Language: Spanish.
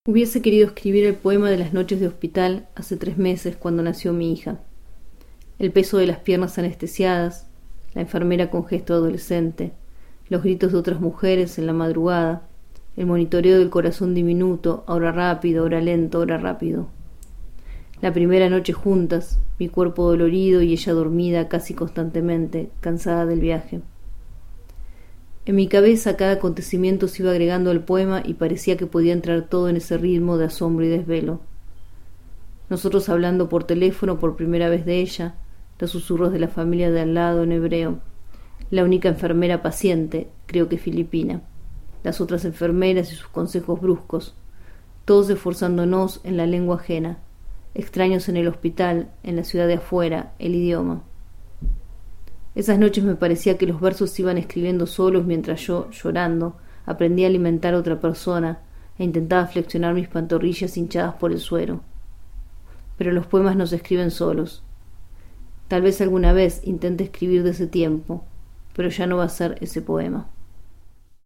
Hubiese querido escribir el poema de las noches de hospital hace 3 meses, cuando nació mi hija. El peso de las piernas anestesiadas, la enfermera con gesto adolescente, los gritos de otras mujeres en la madrugada, el monitoreo del corazón diminuto, ahora rápido, ahora lento, ahora rápido. La primera noche juntas, mi cuerpo dolorido y ella dormida casi constantemente, cansada del viaje. En mi cabeza cada acontecimiento se iba agregando al poema y parecía que podía entrar todo en ese ritmo de asombro y desvelo. Nosotros hablando por teléfono por primera vez de ella, los susurros de la familia de al lado en hebreo, la única enfermera paciente, creo que filipina, las otras enfermeras y sus consejos bruscos, todos esforzándonos en la lengua ajena, extraños en el hospital, en la ciudad de afuera, el idioma. Esas noches me parecía que los versos se iban escribiendo solos mientras yo, llorando, aprendía a alimentar a otra persona e intentaba flexionar mis pantorrillas hinchadas por el suero. Pero los poemas no se escriben solos. Tal vez alguna vez intente escribir de ese tiempo, pero ya no va a ser ese poema.